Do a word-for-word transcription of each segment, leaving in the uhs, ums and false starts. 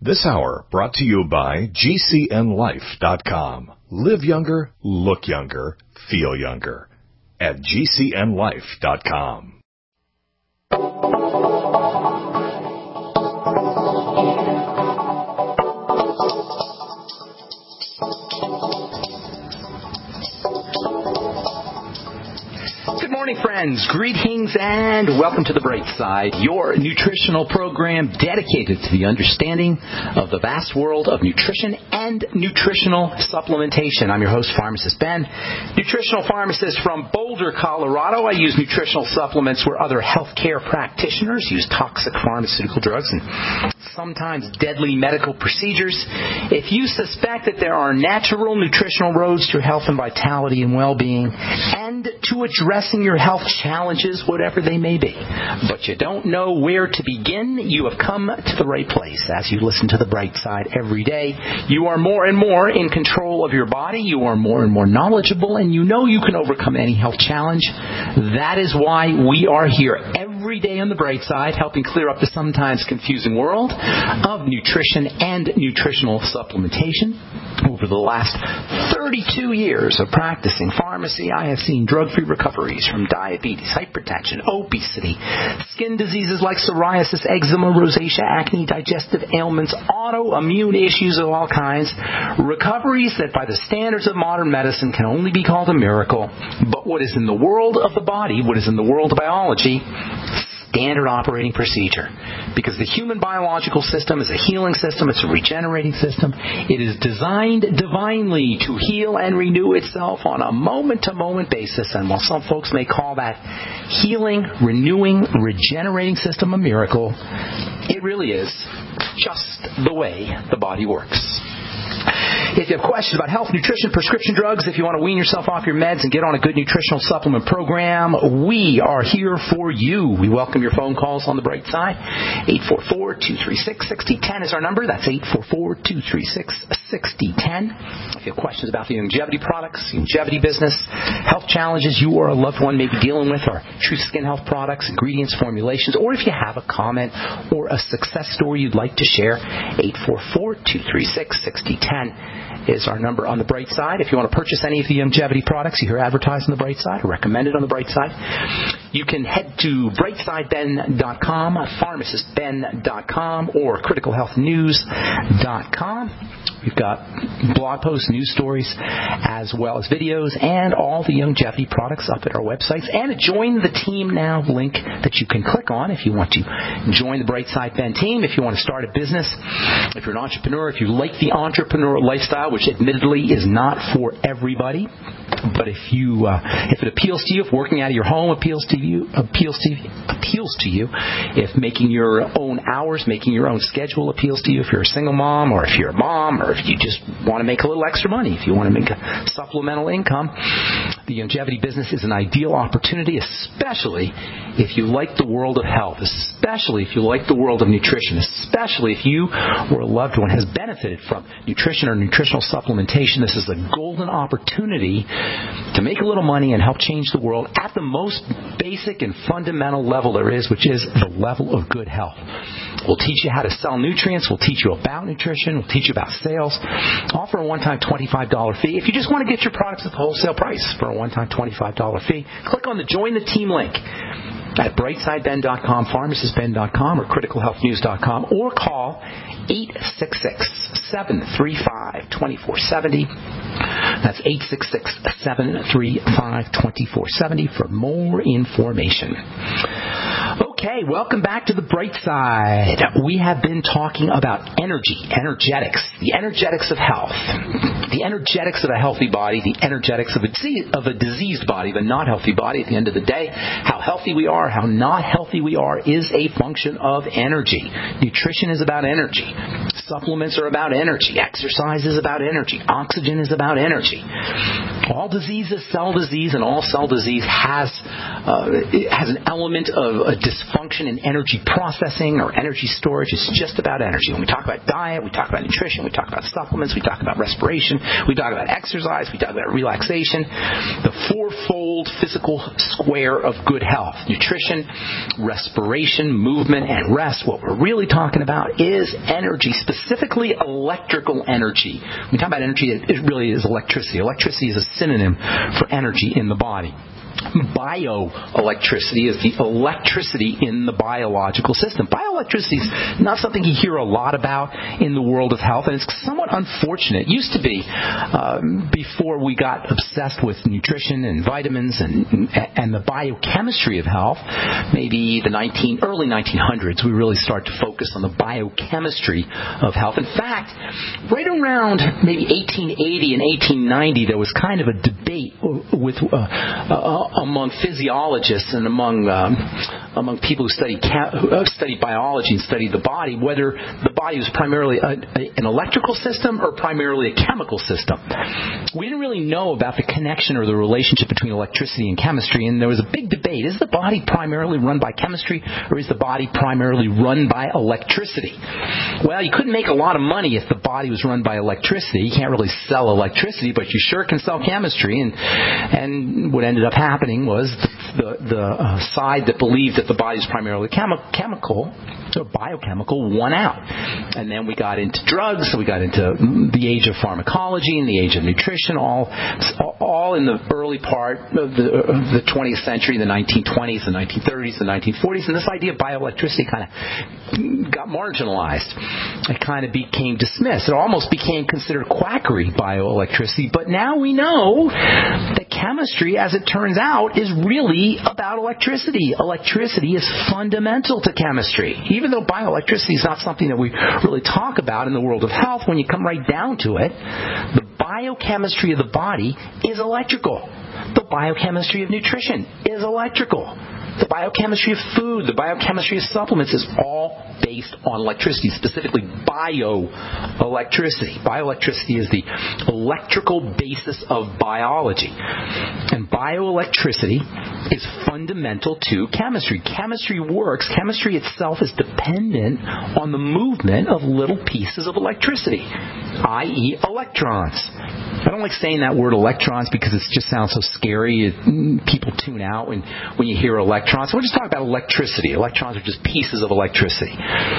This hour brought to you by G C N life dot com. Live younger, look younger, feel younger at G C N life dot com. Good morning, friends. Greetings and welcome to The Bright Side, your nutritional program dedicated to the understanding of the vast world of nutrition and nutritional supplementation. I'm your host, Pharmacist Ben, nutritional pharmacist from Boulder, Colorado. I use nutritional supplements where other healthcare practitioners use toxic pharmaceutical drugs and sometimes deadly medical procedures. If you suspect that there are natural nutritional roads to your health and vitality and well-being and to addressing your health challenges, whatever they may be, but you don't know where to begin, you have come to the right place. As you listen to The Bright Side every day, you are more and more in control of your body, you are more and more knowledgeable, and you know you can overcome any health challenge. That is why we are here every day on The Bright Side, helping clear up the sometimes confusing world of nutrition and nutritional supplementation. Over the last thirty-two years of practicing pharmacy, I have seen drug-free recoveries from diabetes, hypertension, obesity, skin diseases like psoriasis, eczema, rosacea, acne, digestive ailments, autoimmune issues of all kinds, recoveries that by the standards of modern medicine can only be called a miracle. But what is in the world of the body, what is in the world of biology, standard operating procedure. Because the human biological system is a healing system, it's a regenerating system. It is designed divinely to heal and renew itself on a moment-to-moment basis. And while some folks may call that healing, renewing, regenerating system a miracle, it really is just the way the body works. If you have questions about health, nutrition, prescription drugs, if you want to wean yourself off your meds and get on a good nutritional supplement program, we are here for you. We welcome your phone calls on The Bright Side. eight four four, two three six, six zero one zero is our number. That's eight four four, two three six, six zero one zero. If you have questions about the longevity products, longevity business, health challenges you or a loved one may be dealing with, or Truth Skin Health products, ingredients, formulations, or if you have a comment or a success story you'd like to share, eight four four, two three six, six zero one zero is our number on The Bright Side. If you want to purchase any of the longevity products you hear advertised on The Bright Side or recommended on The Bright Side, you can head to bright side ben dot com, pharmacist ben dot com, or critical health news dot com. We've got blog posts, news stories, as well as videos, and all the longevity products up at our websites. And a Join the Team Now link that you can click on if you want to join the Bright Side Ben team, if you want to start a business, if you're an entrepreneur, if you like the entrepreneur lifestyle, which admittedly is not for everybody. But if you, uh, if it appeals to you, if working out of your home appeals to you, appeals to you, appeals to you, if making your own hours, making your own schedule appeals to you, if you're a single mom, or if you're a mom, or if you just want to make a little extra money, if you want to make a supplemental income, the longevity business is an ideal opportunity, especially if you like the world of health, especially if you like the world of nutrition, especially if you or a loved one has benefited from nutrition or nutritional supplementation. This is a golden opportunity to make a little money and help change the world at the most basic and fundamental level there is, which is the level of good health. We'll teach you how to sell nutrients. We'll teach you about nutrition. We'll teach you about sales. Offer a one-time twenty-five dollars fee. If you just want to get your products at the wholesale price for a one-time twenty-five dollars fee, click on the Join the Team link at bright side ben dot com, pharmacist ben dot com, or critical health news dot com, or call eight six six, seven three five, two four seven zero. That's eight six six, seven three five, two four seven zero for more information. Okay, welcome back to The Bright Side. We have been talking about energy, energetics, the energetics of health, the energetics of a healthy body, the energetics of a, disease, of a diseased body, the not healthy body. At the end of the day, how healthy we are, how not healthy we are is a function of energy. Nutrition is about energy. Supplements are about energy. Exercise is about energy. Oxygen is about energy. All disease is cell disease, and all cell disease has uh, has an element of a dysfunction function in energy processing or energy storage. It's just about energy. When we talk about diet, we talk about nutrition, we talk about supplements, we talk about respiration, we talk about exercise, we talk about relaxation. The fourfold physical square of good health: nutrition, respiration, movement, and rest. What we're really talking about is energy, specifically electrical energy. When we talk about energy, it really is electricity. Electricity is a synonym for energy in the body. Bioelectricity is the electricity in the biological system. Bioelectricity is not something you hear a lot about in the world of health, and it's somewhat unfortunate. It used to be, um, before we got obsessed with nutrition and vitamins and and the biochemistry of health, maybe the nineteen early nineteen hundreds, we really started to focus on the biochemistry of health. In fact, right around maybe eighteen eighty and eighteen ninety, there was kind of a debate with uh, uh, among physiologists and among um, among people who study who study biology and study the body, whether the body was primarily a, a, an electrical system or primarily a chemical system. We didn't really know about the connection or the relationship between electricity and chemistry, and there was a big debate. Is the body primarily run by chemistry, or is the body primarily run by electricity? Well, you couldn't make a lot of money if the body was run by electricity. You can't really sell electricity, but you sure can sell chemistry. And and what ended up happening was the the, the uh, side that believed that the body is primarily chemi- chemical or biochemical won out. And then we got into drugs, so we got into the age of pharmacology and the age of nutrition, all all in the early part of the, of the twentieth century, the nineteen twenties, the nineteen thirties, the nineteen forties, and this idea of bioelectricity kind of got marginalized. It kind of became dismissed. It almost became considered quackery, bioelectricity. But now we know that chemistry, as it turns out, is really about electricity. Electricity is fundamental to chemistry. Even though bioelectricity is not something that we really talk about in the world of health, when you come right down to it, the biochemistry of the body is electrical. The biochemistry of nutrition is electrical. The biochemistry of food, the biochemistry of supplements is all based on electricity, specifically bioelectricity. Bioelectricity is the electrical basis of biology. And bioelectricity is fundamental to chemistry. Chemistry works. Chemistry itself is dependent on the movement of little pieces of electricity, that is electrons. I don't like saying that word electrons because it just sounds so scary. It, people tune out when, when you hear electrons. So we're just talking about electricity. Electrons are just pieces of electricity.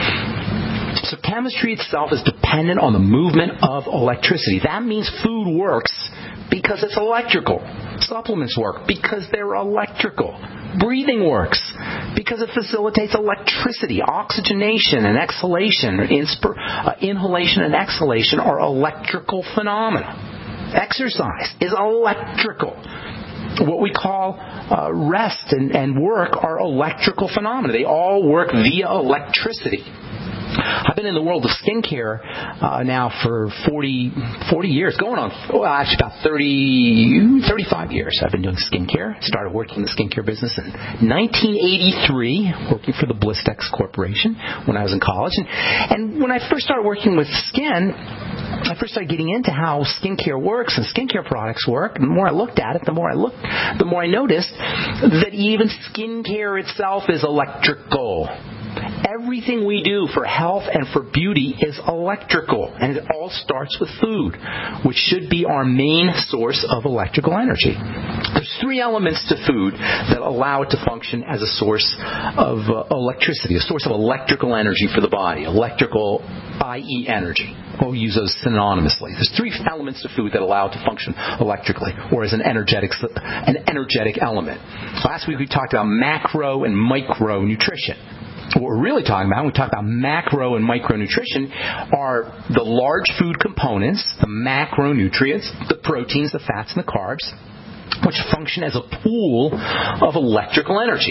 So chemistry itself is dependent on the movement of electricity. That means food works because it's electrical. Supplements work because they're electrical. Breathing works because it facilitates electricity. Oxygenation and exhalation, or inspir- uh, inhalation and exhalation are electrical phenomena. Exercise is electrical. What we call uh, rest and, and work are electrical phenomena. They all work via electricity. I've been in the world of skincare uh, now for forty, forty years, going on, well, actually about thirty, thirty-five years I've been doing skincare. Started working in the skincare business in nineteen eighty-three, working for the Blistex Corporation when I was in college. And, and when I first started working with skin, I first started getting into how skincare works and skincare products work. The more I looked at it, the more I looked, the more I noticed that even skincare itself is electrical. Everything we do for health and for beauty is electrical, and it all starts with food, which should be our main source of electrical energy. There's three elements to food that allow it to function as a source of uh, electricity, a source of electrical energy for the body, electrical, that is energy. We'll use those synonymously. There's three elements to food that allow it to function electrically, or as an energetic, an energetic element. Last week we talked about macro and micro nutrition. What we're really talking about, when we talk about macro and micronutrition, are the large food components, the macronutrients, the proteins, the fats, and the carbs, which function as a pool of electrical energy.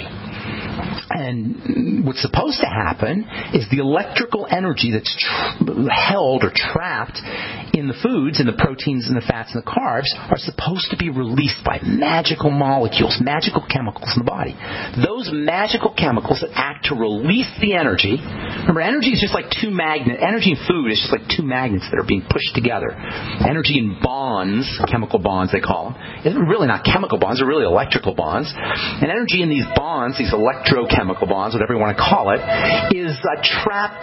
And what's supposed to happen is the electrical energy that's tr- held or trapped in the foods and the proteins and the fats and the carbs are supposed to be released by magical molecules, magical chemicals in the body. Those magical chemicals that act to release the energy. Remember, energy is just like two magnets. Energy in food is just like two magnets that are being pushed together. Energy in bonds, chemical bonds they call them, is really not chemical bonds, they're really electrical bonds. And energy in these bonds, these electrochemical bonds, whatever you want to call it, is uh, trapped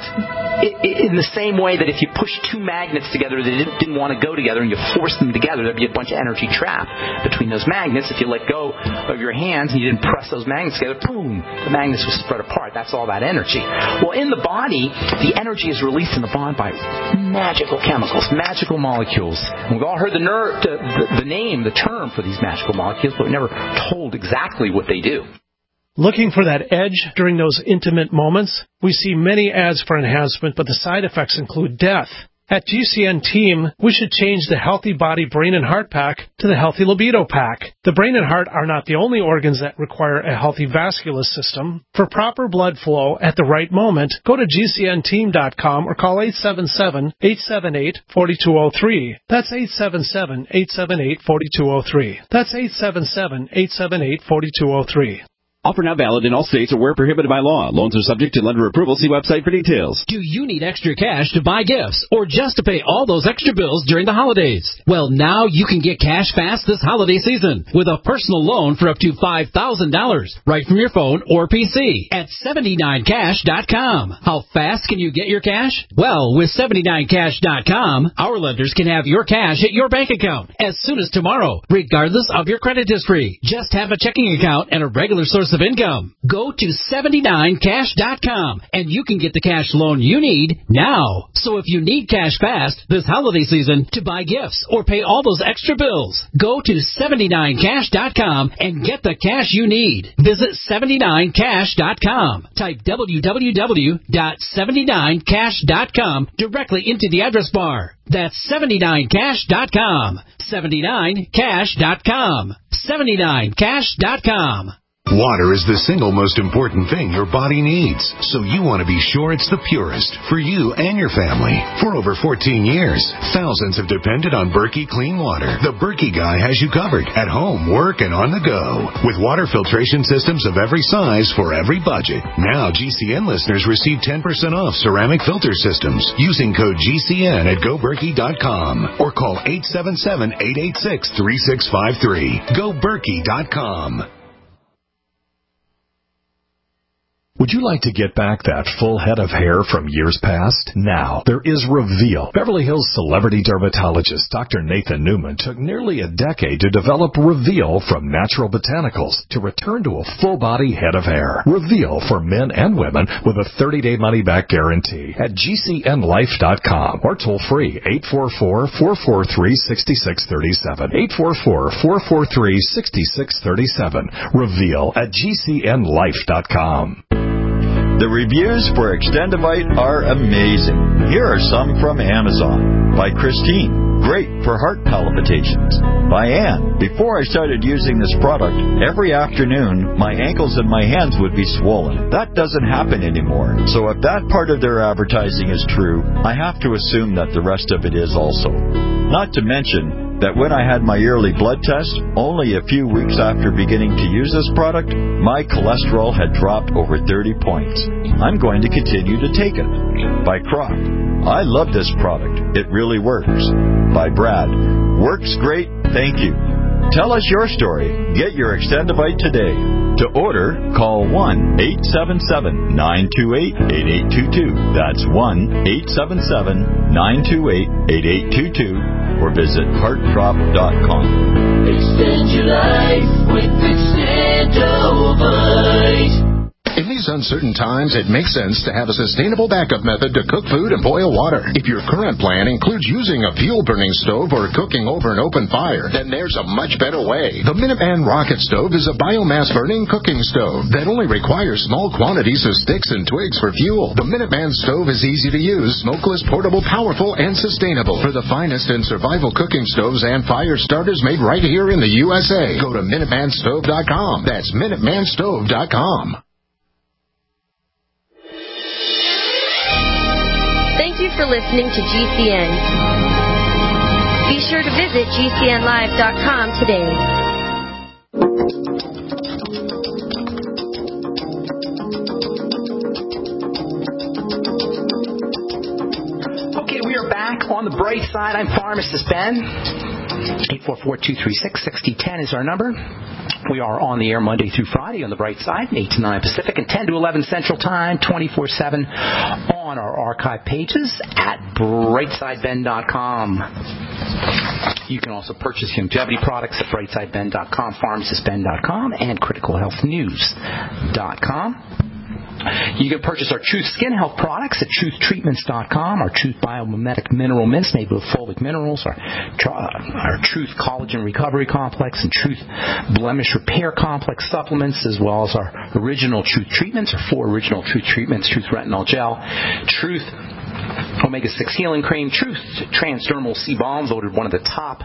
in the same way that if you push two magnets together that didn't, didn't want to go together and you force them together, there'd be a bunch of energy trapped between those magnets. If you let go of your hands and you didn't press those magnets together, boom, the magnets will spread apart. That's all that energy. Well, in the body, the energy is released in the bond by magical chemicals, magical molecules. And we've all heard the, ner- the, the, the name, the term for these magical molecules, but we're never told exactly what they do. Looking for that edge during those intimate moments? We see many ads for enhancement, but the side effects include death. At G C N Team, we should change the Healthy Body Brain and Heart Pack to the Healthy Libido Pack. The brain and heart are not the only organs that require a healthy vascular system. For proper blood flow at the right moment, go to G C N team dot com or call eight seven seven, eight seven eight, four two zero three. That's eight seven seven, eight seven eight, four two zero three. That's eight seven seven, eight seven eight, four two zero three. Offer not valid in all states or where prohibited by law. Loans are subject to lender approval. See website for details. Do you need extra cash to buy gifts or just to pay all those extra bills during the holidays? Well, now you can get cash fast this holiday season with a personal loan for up to five thousand dollars right from your phone or P C at seventy-nine cash dot com. How fast can you get your cash? Well, with seventy-nine cash dot com, our lenders can have your cash at your bank account as soon as tomorrow, regardless of your credit history. Just have a checking account and a regular source of income. Go to seventy-nine cash dot com and you can get the cash loan you need now. So if you need cash fast this holiday season to buy gifts or pay all those extra bills, go to seventy-nine cash dot com and get the cash you need. Visit seventy-nine cash dot com. Type w w w dot seventy-nine cash dot com directly into the address bar. That's seventy-nine cash dot com. seventy-nine cash dot com. seventy-nine cash dot com. Water is the single most important thing your body needs, so you want to be sure it's the purest for you and your family. For over fourteen years, thousands have depended on Berkey Clean Water. The Berkey guy has you covered at home, work, and on the go. With water filtration systems of every size for every budget. Now G C N listeners receive ten percent off ceramic filter systems using code G C N at go berkey dot com or call eight seven seven, eight eight six, three six five three. go berkey dot com. Would you like to get back that full head of hair from years past? Now, there is Reveal. Beverly Hills celebrity dermatologist Doctor Nathan Newman took nearly a decade to develop Reveal from natural botanicals to return to a full-body head of hair. Reveal for men and women with a thirty-day money-back guarantee at G C N life dot com or toll-free eight four four, four four three, six six three seven. eight four four, four four three, six six three seven. Reveal at G C N life dot com. The reviews for Extendivite are amazing. Here are some from Amazon. By Christine, great for heart palpitations. By Anne, before I started using this product, every afternoon my ankles and my hands would be swollen. That doesn't happen anymore. So if that part of their advertising is true, I have to assume that the rest of it is also. Not to mention that when I had my yearly blood test, only a few weeks after beginning to use this product, my cholesterol had dropped over thirty points. I'm going to continue to take it. By Croc, I love this product. It really works. By Brad, works great, thank you. Tell us your story. Get your Extendivite today. To order, call one eight seven seven, nine two eight, eight eight two two. That's one eight seven seven, nine two eight, eight eight two two. Or visit heart drop dot com. Extend your life with Extendivite. In these uncertain times, it makes sense to have a sustainable backup method to cook food and boil water. If your current plan includes using a fuel-burning stove or cooking over an open fire, then there's a much better way. The Minuteman Rocket Stove is a biomass-burning cooking stove that only requires small quantities of sticks and twigs for fuel. The Minuteman Stove is easy to use, smokeless, portable, powerful, and sustainable. For the finest in survival cooking stoves and fire starters made right here in the U S A, go to minuteman stove dot com. That's minuteman stove dot com. Thank you for listening to G C N. Be sure to visit G C N live dot com today. Okay, we are back on the bright side. I'm Pharmacist Ben. eight four four, two three six, six zero one zero is our number. We are on the air Monday through Friday on the bright side, eight to nine Pacific and ten to eleven Central Time, twenty-four seven on our archive pages at bright side ben dot com. You can also purchase longevity products at bright side ben dot com, pharmacist ben dot com, and critical health news dot com. You can purchase our Truth Skin Health products at truth treatments dot com, our Truth Biomimetic Mineral Mints made with fulvic minerals, our, our Truth Collagen Recovery Complex and Truth Blemish Repair Complex supplements, as well as our original Truth Treatments, or four original Truth Treatments, Truth Retinol Gel, Truth Omega six Healing Cream, Truth Transdermal Sea Balm, voted one of the top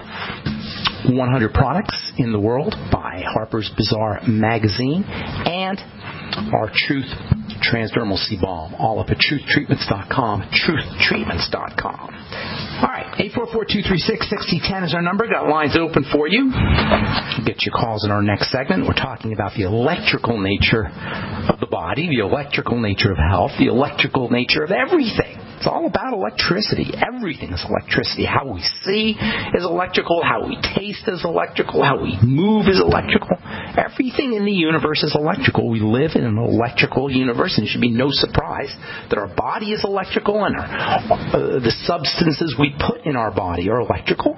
one hundred products in the world by Harper's Bazaar magazine, and our Truth Transdermal Sea Balm, all up at truth treatments dot com, truth treatments dot com. All right, eight four four, two three six, six zero one zero is our number. Got lines open for you. Get your calls in our next segment. We're talking about the electrical nature of the body, the electrical nature of health, the electrical nature of everything. It's all about electricity. Everything is electricity. How we see is electrical. How we taste is electrical. How we move is electrical. Everything in the universe is electrical. We live in an electrical universe, and it should be no surprise that our body is electrical, and our, uh, the substances we put in our body are electrical.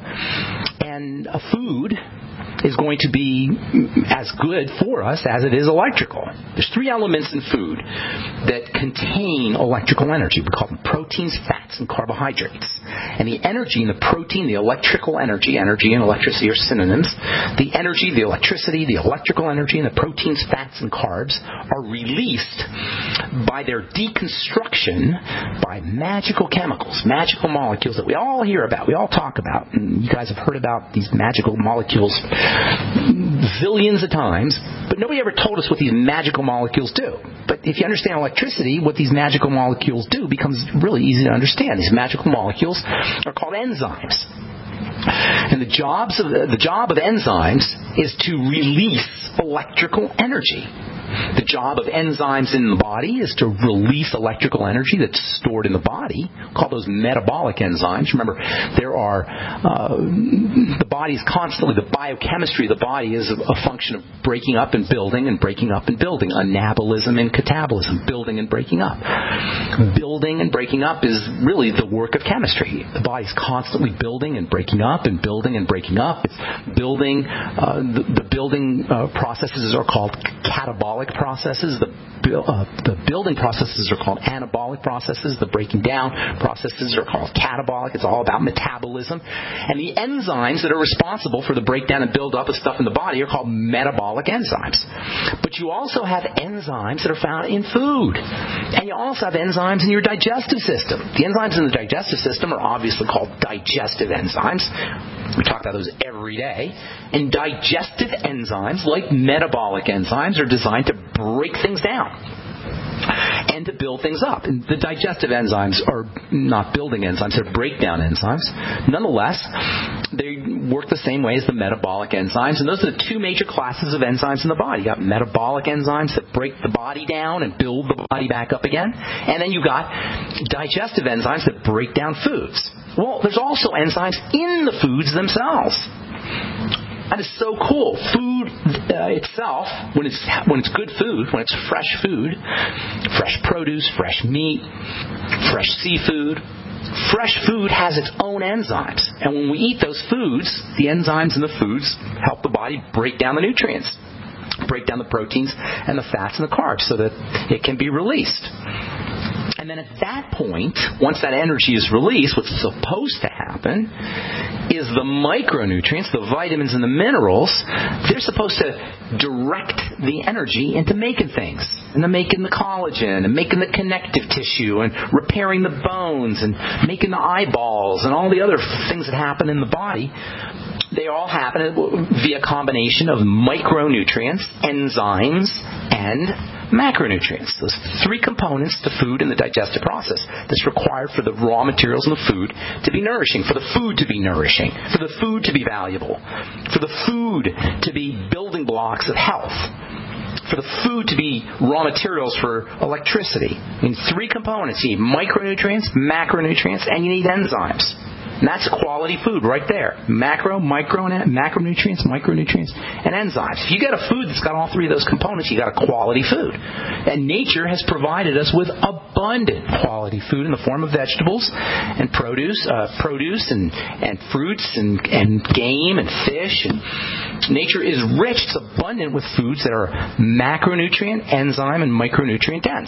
And a food is going to be as good for us as it is electrical. There's three elements in food that contain electrical energy. We call them proteins, fats, and carbohydrates. And the energy in the protein, the electrical energy, energy and electricity are synonyms. The energy, the electricity, the electrical energy in the proteins, fats, and carbs are released by their deconstruction by magical chemicals, magical molecules that we all hear about, we all talk about. And you guys have heard about these magical molecules zillions of times, but nobody ever told us what these magical molecules do. But if you understand electricity, what these magical molecules do becomes really easy to understand. These magical molecules are called enzymes. And the jobs of the, the job of enzymes is to release electrical energy. The job of enzymes in the body is to release electrical energy that's stored in the body. We call those metabolic enzymes. Remember, there are uh, the body is constantly, the biochemistry of the body is a, a function of breaking up and building and breaking up and building. Anabolism and catabolism, building and breaking up. Building and breaking up is really the work of chemistry. The body's constantly building and breaking up and building and breaking up. It's building, uh, the, the building uh, processes are called catabolic processes. The, uh, the building processes are called anabolic processes. The breaking down processes are called catabolic. It's all about metabolism. And the enzymes that are responsible for the breakdown and build up of stuff in the body are called metabolic enzymes. But you also have enzymes that are found in food. And you also have enzymes in your digestive system. The enzymes in the digestive system are obviously called digestive enzymes. We talk about those every day. And digestive enzymes, like metabolic enzymes, are designed to break things down and to build things up. And the digestive enzymes are not building enzymes, they're breakdown enzymes. Nonetheless, they work the same way as the metabolic enzymes, and those are the two major classes of enzymes in the body. You've got metabolic enzymes that break the body down and build the body back up again, and then you've got digestive enzymes that break down foods. Well, there's also enzymes in the foods themselves. That is so cool. Food uh, itself, when it's when it's good food, when it's fresh food, fresh produce, fresh meat, fresh seafood, fresh food has its own enzymes. And when we eat those foods, the enzymes in the foods help the body break down the nutrients, break down the proteins and the fats and the carbs so that it can be released. And then at that point, once that energy is released, what's supposed to happen is the micronutrients, the vitamins and the minerals, they're supposed to direct the energy into making things, into making the collagen, and making the connective tissue, and repairing the bones, and making the eyeballs, and all the other things that happen in the body. They all happen via a combination of micronutrients, enzymes, and macronutrients. Those three components to food in the digestive process that's required for the raw materials in the food to be nourishing, for the food to be nourishing, for the food to be valuable, for the food to be building blocks of health, for the food to be raw materials for electricity. You need three components. You need micronutrients, macronutrients, and you need enzymes. And that's quality food right there. Macro, micro, and macronutrients, micronutrients, and enzymes. If you get a food that's got all three of those components, you got a quality food. And nature has provided us with abundant quality food in the form of vegetables and produce, uh, produce and, and fruits and, and game and fish. And nature is rich. It's abundant with foods that are macronutrient, enzyme, and micronutrient dense.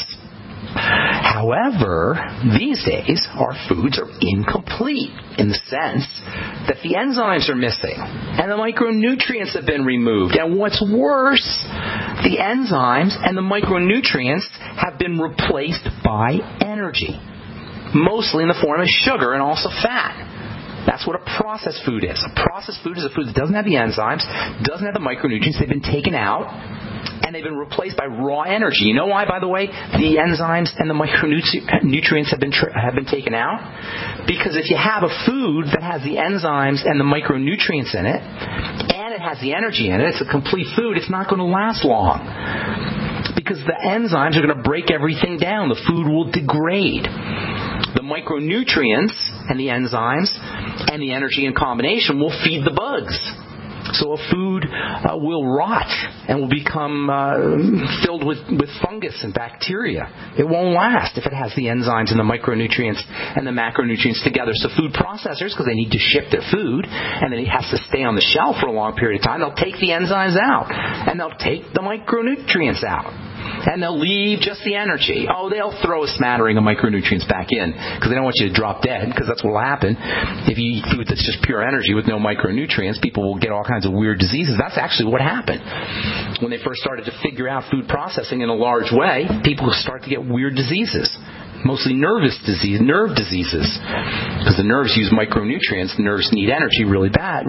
However, these days, our foods are incomplete in the sense that the enzymes are missing and the micronutrients have been removed. And what's worse, the enzymes and the micronutrients have been replaced by energy, mostly in the form of sugar and also fat. That's what a processed food is. A processed food is a food that doesn't have the enzymes, doesn't have the micronutrients. They've been taken out, and they've been replaced by raw energy. You know why, by the way, the enzymes and the micronutrients have been tra- have been taken out? Because if you have a food that has the enzymes and the micronutrients in it, and it has the energy in it, it's a complete food, it's not going to last long. Because the enzymes are going to break everything down. The food will degrade. The micronutrients and the enzymes and the energy in combination will feed the bugs. So a food uh, will rot and will become uh, filled with, with fungus and bacteria. It won't last if it has the enzymes and the micronutrients and the macronutrients together. So food processors, because they need to ship their food and then it has to stay on the shelf for a long period of time, they'll take the enzymes out and they'll take the micronutrients out. And they'll leave just the energy. Oh, they'll throw a smattering of micronutrients back in because they don't want you to drop dead, because that's what will happen. If you eat food that's just pure energy with no micronutrients, people will get all kinds of weird diseases. That's actually what happened. When they first started to figure out food processing in a large way, people start to get weird diseases. Mostly nervous disease, nerve diseases, because the nerves use micronutrients. The nerves need energy really bad.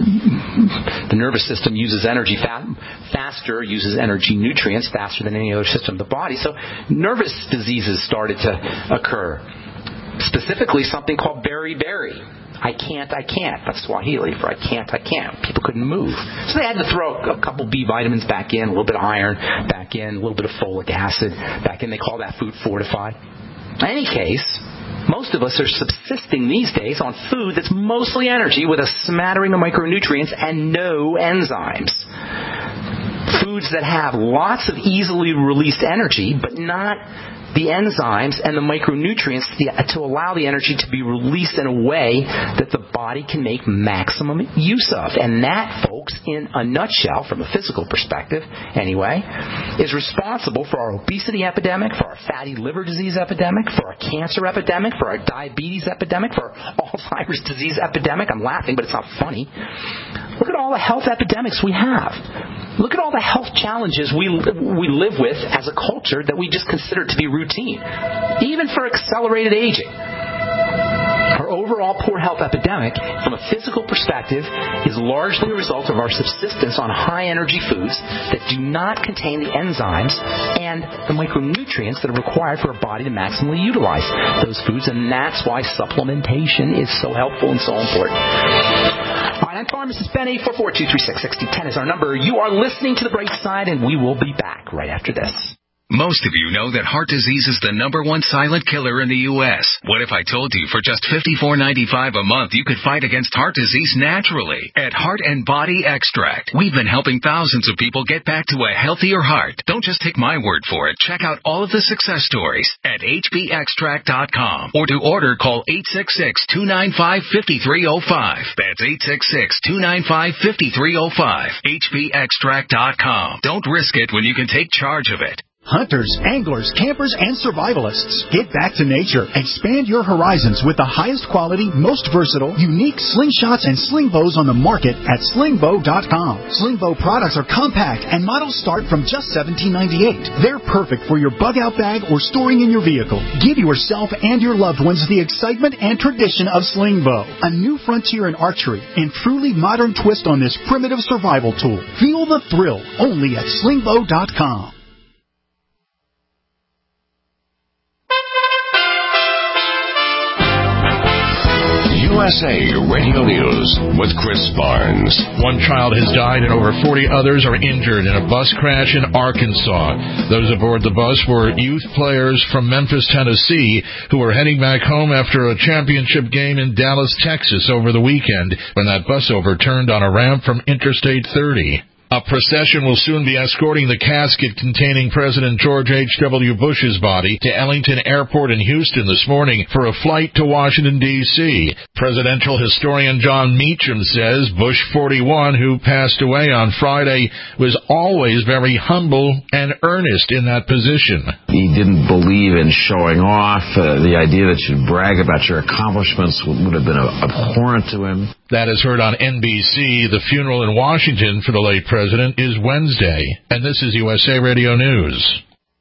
The nervous system uses energy fa- faster, uses energy nutrients faster than any other system of the body. So nervous diseases started to occur. Specifically, something called beriberi. I can't, I can't. That's Swahili for I can't, I can't. People couldn't move. So they had to throw a couple B vitamins back in, a little bit of iron back in, a little bit of folic acid back in. They call that food fortified. In any case, most of us are subsisting these days on food that's mostly energy with a smattering of micronutrients and no enzymes. Foods that have lots of easily released energy, but not the enzymes and the micronutrients to allow the energy to be released in a way that the body can make maximum use of. And that, folks, in a nutshell, from a physical perspective anyway, is responsible for our obesity epidemic, for our fatty liver disease epidemic, for our cancer epidemic, for our diabetes epidemic, for our Alzheimer's disease epidemic. I'm laughing, but it's not funny. Look at all the health epidemics we have. Look at all the health challenges we we live with as a culture that we just consider to be routine, even for accelerated aging. Our overall poor health epidemic, from a physical perspective, is largely a result of our subsistence on high-energy foods that do not contain the enzymes and the micronutrients that are required for our body to maximally utilize those foods, and that's why supplementation is so helpful and so important. All right, I'm pharmacist Ben. eight four four, two three six, six zero one zero is our number. You are listening to The Bright Side, and we will be back right after this. Most of you know that heart disease is the number one silent killer in the U S What if I told you for just fifty-four ninety-five a month you could fight against heart disease naturally at Heart and Body Extract? We've been helping thousands of people get back to a healthier heart. Don't just take my word for it. Check out all of the success stories at H B extract dot com, or to order, call eight six six, two nine five, five three zero five. That's eight six six, two nine five, five three zero five. H B extract dot com. Don't risk it when you can take charge of it. Hunters, anglers, campers, and survivalists, get back to nature. Expand your horizons with the highest quality, most versatile, unique slingshots and sling bows on the market at sling bow dot com. Sling bow products are compact and models start from just seventeen ninety-eight. They're perfect for your bug out bag or storing in your vehicle. Give yourself and your loved ones the excitement and tradition of sling bow, a new frontier in archery and truly modern twist on this primitive survival tool. Feel the thrill only at sling bow dot com. S A Radio News with Chris Barnes. One child has died and over forty others are injured in a bus crash in Arkansas. Those aboard the bus were youth players from Memphis, Tennessee, who were heading back home after a championship game in Dallas, Texas over the weekend when that bus overturned on a ramp from Interstate thirty. A procession will soon be escorting the casket containing President George H W. Bush's body to Ellington Airport in Houston this morning for a flight to Washington, D C Presidential historian John Meacham says Bush forty-one, who passed away on Friday, was always very humble and earnest in that position. He didn't believe in showing off. Uh, the idea that you'd brag about your accomplishments would, would have been abhorrent to him. That is heard on N B C. The funeral in Washington for the late president is Wednesday. And this is U S A Radio News.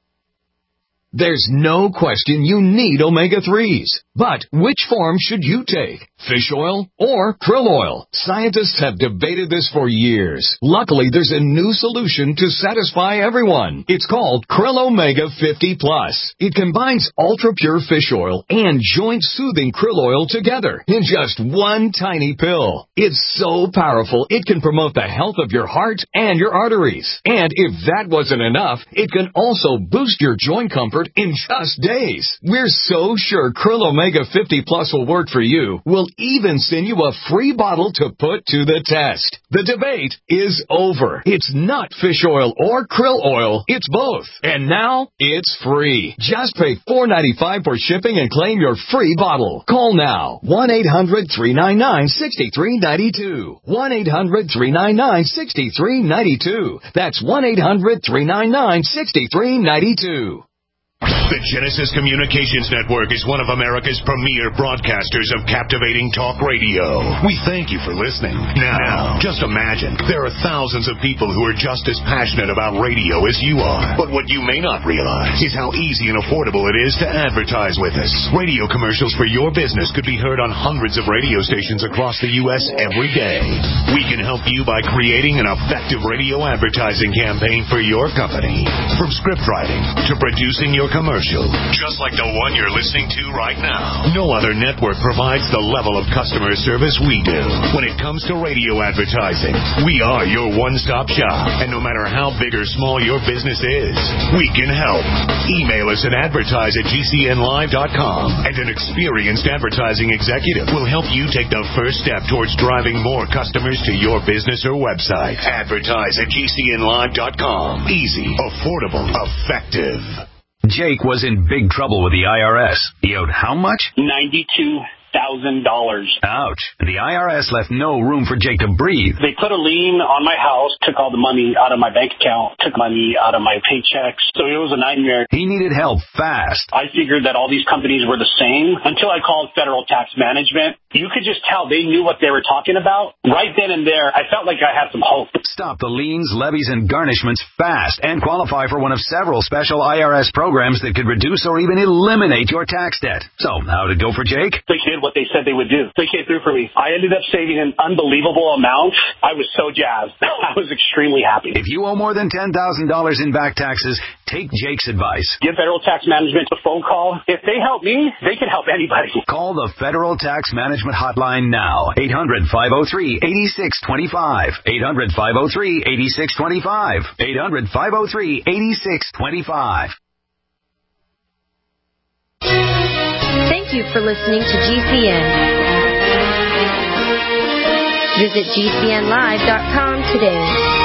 There's no question you need omega threes. But which form should you take? Fish oil or krill oil? Scientists have debated this for years. Luckily, there's a new solution to satisfy everyone. It's called Krill Omega fifty plus. It combines ultra-pure fish oil and joint-soothing krill oil together in just one tiny pill. It's so powerful, it can promote the health of your heart and your arteries. And if that wasn't enough, it can also boost your joint comfort in just days. We're so sure Krill Omega fifty plus will work for you. We'll even send you a free bottle to put to the test. The debate is over. It's not fish oil or krill oil. It's both. And now it's free. Just pay four dollars and ninety-five cents for shipping and claim your free bottle. Call now. one eight hundred three nine nine six three nine two. one eight hundred three nine nine six three nine two. That's one eight hundred three nine nine six three nine two. The Genesis Communications Network is one of America's premier broadcasters of captivating talk radio. We thank you for listening. Now, just imagine, there are thousands of people who are just as passionate about radio as you are. But what you may not realize is how easy and affordable it is to advertise with us. Radio commercials for your business could be heard on hundreds of radio stations across the U S every day. We can help you by creating an effective radio advertising campaign for your company. From script writing to producing your commercial, just like the one you're listening to right now. No other network provides the level of customer service we do. When it comes to radio advertising, we are your one-stop shop. And no matter how big or small your business is, we can help. Email us at advertise at G C N live dot com, and an experienced advertising executive will help you take the first step towards driving more customers to your business or website. Advertise at G C N live dot com. Easy, affordable, effective. Jake was in big trouble with the I R S. He owed how much? ninety-two thousand dollars. Ouch. The I R S left no room for Jake to breathe. They put a lien on my house, took all the money out of my bank account, took money out of my paychecks. So it was a nightmare. He needed help fast. I figured that all these companies were the same until I called Federal Tax Management. You could just tell they knew what they were talking about. Right then and there, I felt like I had some hope. Stop the liens, levies, and garnishments fast and qualify for one of several special I R S programs that could reduce or even eliminate your tax debt. So, how'd it go for Jake? They did what they said they would do. They came through for me. I ended up saving an unbelievable amount. I was so jazzed. I was extremely happy. If you owe more than ten thousand dollars in back taxes, take Jake's advice. Give Federal Tax Management a phone call. If they help me, they can help anybody. Call the Federal Tax Management Hotline now. eight hundred five oh three eight six two five. eight hundred five oh three eight six two five. eight hundred five oh three eight six two five. Thank you for listening to G C N. Visit G C N live dot com today.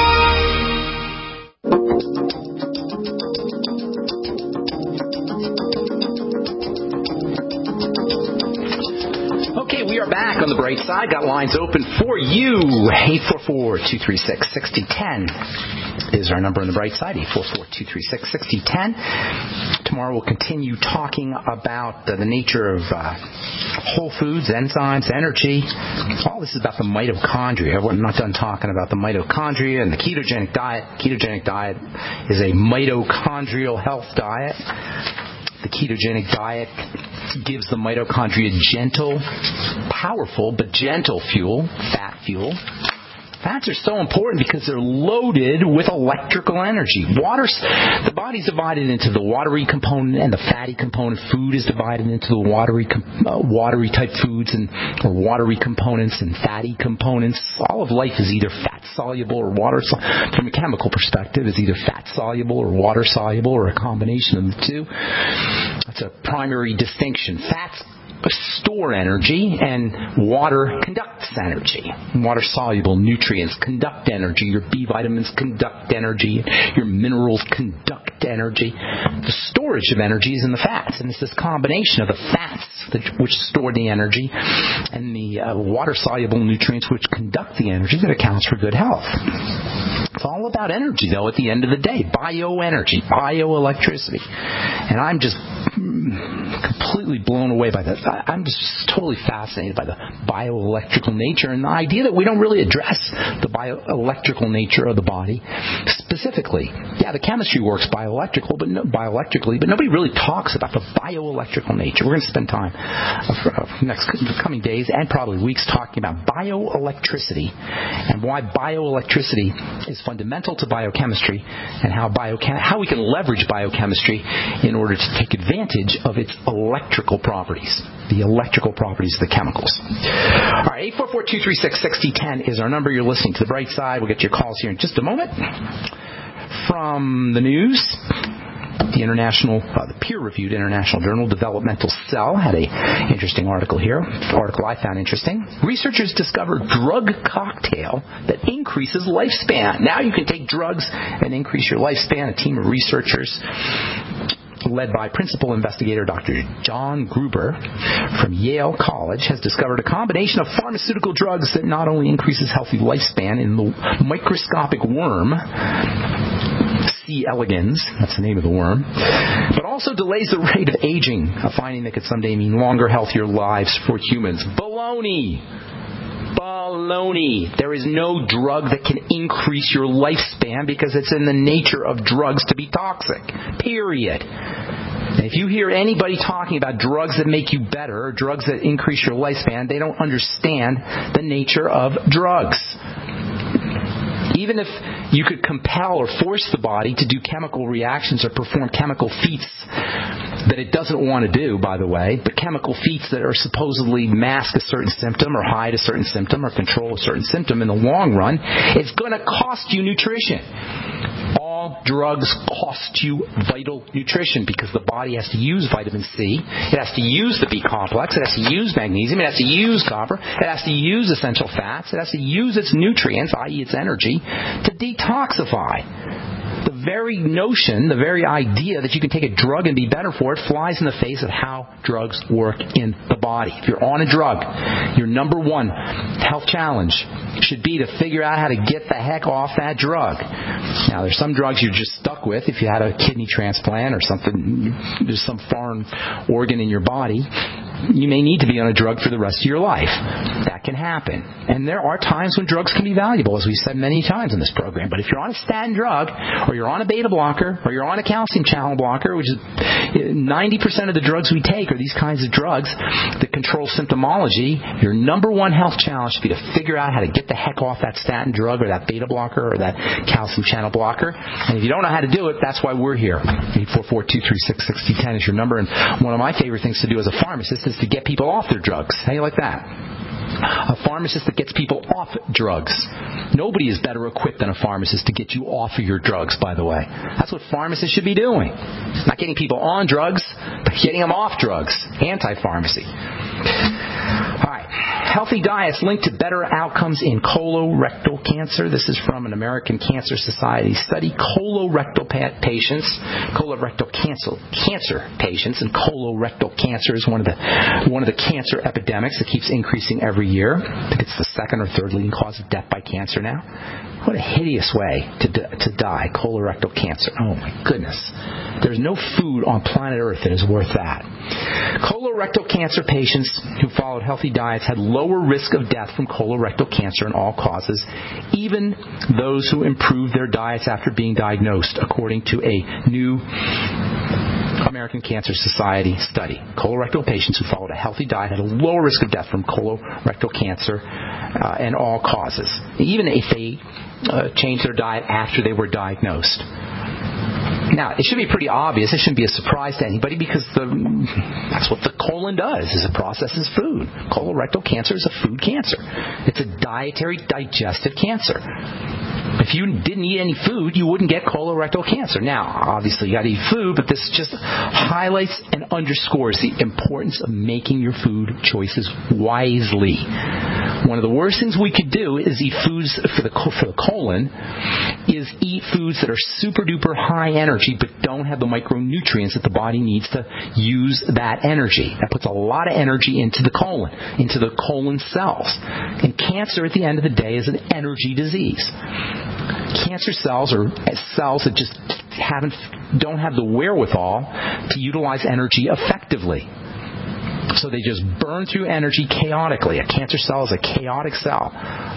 Okay, we are back on the bright side. Got lines open for you. eight four four, two three six, six zero one zero is our number on the bright side. eight four four, two three six, six zero one zero. Tomorrow we'll continue talking about uh, the nature of uh, whole foods, enzymes, energy. All this is about the mitochondria. We're not done talking about the mitochondria and the ketogenic diet. Ketogenic diet is a mitochondrial health diet. The ketogenic diet gives the mitochondria gentle, powerful, but gentle fuel, fat fuel. Fats are so important because they're loaded with electrical energy. Water's, the body's divided into the watery component and the fatty component. Food is divided into the watery, uh, watery type foods and or watery components and fatty components. All of life is either fat soluble or water soluble. From a chemical perspective, it's either fat soluble or water soluble or a combination of the two. That's a primary distinction. Fats store energy and water conducts energy. Water-soluble nutrients conduct energy. Your B vitamins conduct energy. Your minerals conduct energy. The storage of energy is in the fats, and it's this combination of the fats that, which store the energy and the uh, water-soluble nutrients which conduct the energy that accounts for good health. It's all about energy, though, at the end of the day. Bioenergy, bioelectricity. And I'm just completely blown away by that. I'm just totally fascinated by the bioelectrical nature and the idea that we don't really address the bioelectrical nature of the body specifically. Yeah, the chemistry works bioelectrical, but no, bioelectrically, but nobody really talks about the bioelectrical nature. We're going to spend time uh, for uh, next coming days and probably weeks talking about bioelectricity and why bioelectricity is fundamental to biochemistry and how biochem- how we can leverage biochemistry in order to take advantage of its electrical properties, the electrical properties of the chemicals. All right, eight four four, two three six, six zero one zero is our number. You're listening to The Bright Side. We'll get your calls here in just a moment. From the news, the international, uh, the peer-reviewed international journal Developmental Cell had a interesting article here. The article I found interesting. Researchers discovered drug cocktail that increases lifespan. Now you can take drugs and increase your lifespan. A team of researchers led by principal investigator Doctor John Gruber from Yale College has discovered a combination of pharmaceutical drugs that not only increases healthy lifespan in the microscopic worm C. elegans, that's the name of the worm, but also delays the rate of aging, a finding that could someday mean longer, healthier lives for humans. Baloney! Baloney. There is no drug that can increase your lifespan because it's in the nature of drugs to be toxic. Period. And if you hear anybody talking about drugs that make you better or drugs that increase your lifespan, they don't understand the nature of drugs. Even if you could compel or force the body to do chemical reactions or perform chemical feats that it doesn't want to do, by the way, but chemical feats that are supposedly mask a certain symptom or hide a certain symptom or control a certain symptom in the long run, it's going to cost you nutrition. All drugs cost you vital nutrition because the body has to use vitamin C, it has to use the B complex, it has to use magnesium, it has to use copper, it has to use essential fats, it has to use its nutrients, that is its energy, to detoxify. The very notion, the very idea that you can take a drug and be better for it flies in the face of how drugs work in the body. If you're on a drug, your number one health challenge should be to figure out how to get the heck off that drug. Now, there's some drugs you're just stuck with if you had a kidney transplant or something, there's some foreign organ in your body. You may need to be on a drug for the rest of your life. That can happen. And there are times when drugs can be valuable, as we've said many times in this program. But if you're on a statin drug, or you're on a beta blocker, or you're on a calcium channel blocker, which is ninety percent of the drugs we take are these kinds of drugs that control symptomology, your number one health challenge should be to figure out how to get the heck off that statin drug or that beta blocker or that calcium channel blocker. And if you don't know how to do it, that's why we're here. eight four four, two three six, six zero one zero is your number. And one of my favorite things to do as a pharmacist is to get people off their drugs. How do you like that? A pharmacist that gets people off drugs. Nobody is better equipped than a pharmacist to get you off of your drugs, by the way. That's what pharmacists should be doing. Not getting people on drugs, but getting them off drugs. Anti-pharmacy. All right. Healthy diets linked to better outcomes in colorectal cancer. This is from an American Cancer Society study. Colorectal pa- patients, colorectal cancer, cancer patients, and colorectal cancer is one of the one of the cancer epidemics that keeps increasing every year. I think it's the second or third leading cause of death by cancer now. What a hideous way to d- to die, colorectal cancer. Oh my goodness. There's no food on planet Earth that is worth that. Colorectal cancer patients who followed healthy diets had lower risk of death from colorectal cancer in all causes, even those who improved their diets after being diagnosed, according to a new American Cancer Society study. Colorectal patients who followed a healthy diet had a lower risk of death from colorectal cancer uh, and all causes, even if they uh, change their diet after they were diagnosed. Now, it should be pretty obvious. It shouldn't be a surprise to anybody because the, that's what the colon does, is it processes food. Colorectal cancer is a food cancer. It's a dietary digestive cancer. If you didn't eat any food, you wouldn't get colorectal cancer. Now, obviously, you got to eat food, but this just highlights and underscores the importance of making your food choices wisely. One of the worst things we could do is eat foods for the for the colon, is eat foods that are super duper high energy but don't have the micronutrients that the body needs to use that energy. That puts a lot of energy into the colon, into the colon cells. And cancer, at the end of the day, is an energy disease. Cancer cells are cells that just haven't don't have the wherewithal to utilize energy effectively. So they just burn through energy chaotically. A cancer cell is a chaotic cell.